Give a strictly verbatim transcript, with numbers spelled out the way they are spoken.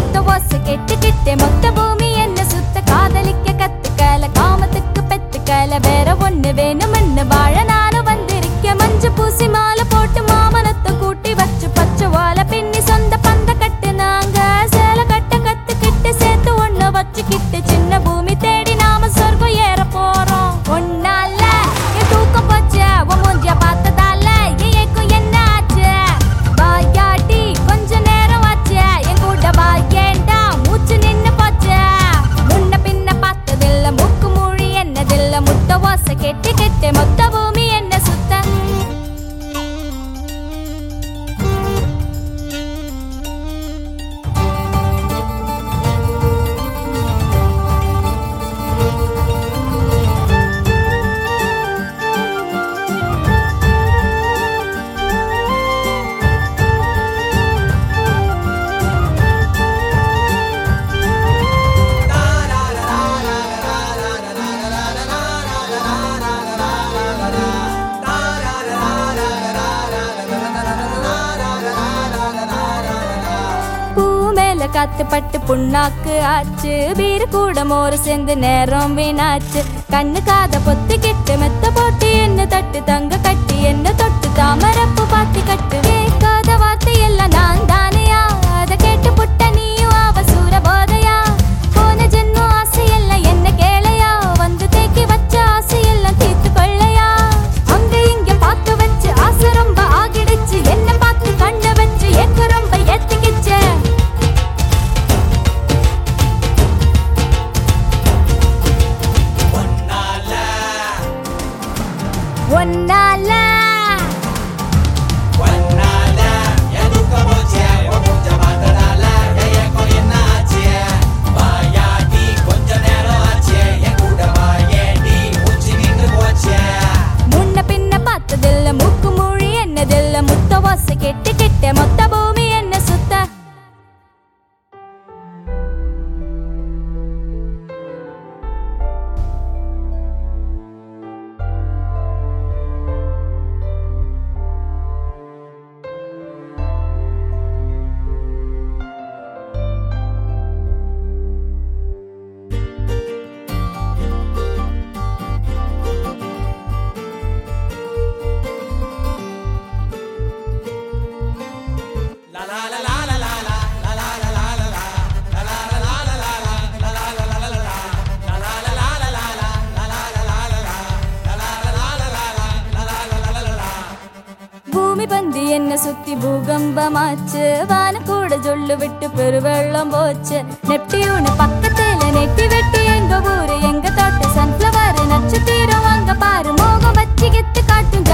முத்த ஓசை கேட்டுக்கிட்டே மொத்த பூமி என்ன சுத்த காதலிக்க கத்துக்கல காமத்துக்கு பெத்துக்கல வேற ஒண்ணு வேணும்னு வாழ நானும் வந்திருக்க மஞ்சு பூசி மாலை போட்டு மாமனத்தை கூட்டி வச்சு பச்சை வாழை பின்னி சொந்த பந்த கட்டு நாங்க சேலை கட்ட கத்துக்கிட்டு சேர்த்து ஒண்ணு வச்சுக்கிட்டு சின்ன பூமி தேடி நாம சொர்க்கம் ஏற போறோம் ஒன்னால என் தூக்கம் போச்சு உன் மூஞ்சிய பார்த்ததால என் ஏக்கம் என்ன ஆச்சு வாயாட்டி கொஞ்ச நேரம் ஆச்சு என் கூட வாயேண்டா மூச்சு நின்னு போச்சு முன்ன பின்ன பார்த்ததில்ல மூக்கு மூழி என்னதில்ல முத்த ஓசை கெட்டு கெட்டு மொத்த பூமி என்ன சுத்த காத்து பட்டு புண்ணாக்கு ஆச்சு பீரு கூட மோறு சேர்ந்து நேரம் வீணாச்சு கண்ணு காத பொத்திக்கிட்டு மெத்த போட்டு என்ன தட்டு தங்க கட்டி என்ன தொட்டு தாமரப்பு பாத்தி கட்டு கேட்காத வார்த்தை எல்லாம் நான் தானையா அத கேட்டு புட்ட நீயும் அவ சூர போதையா போன ஜென்மம் ஆசை எல்லாம் என்ன கேளையா வந்து தேக்கி வச்ச ஆசை எல்லாம் தீர்த்து கொள்ளையா அங்க இங்க பார்த்து வச்சு ஆசை ரொம்ப ஆகிடுச்சு என்ன பார்த்து கண்ண வச்சு ஏக்க ரொம்ப ஏத்திக்கிச்சு ஒன்னால ஒன்னால எதுக்கு போச்சே கொஞ்ச மாத்தடால ஏக்கோ என்ன ஆச்சு வாயாடி கொஞ்ச நேரம் ஆச்சு என் கூட வாயேடி மூச்சு நின்னு போச்சே முன்ன பின்ன பார்த்ததில்ல மூக்கு மூழி என்னதில்ல முத்த ஓசை கெட்டு கெட்ட மொத்த பூமி என்ன சுத்த பூமி பந்தி என்ன சுத்தி பூகம்பமாச்சு வான கூட ஜொல்லு விட்டு பெருவெள்ளம் போச்சு நெப்டியூனு பக்கத்துல நெட்டி வெட்டி எங்க ஊரு எங்க தோட்ட சன்ஃபிளவர் நட்சத்திரம் அங்க பாரு மோகம் வச்சு கெத்து காட்டும்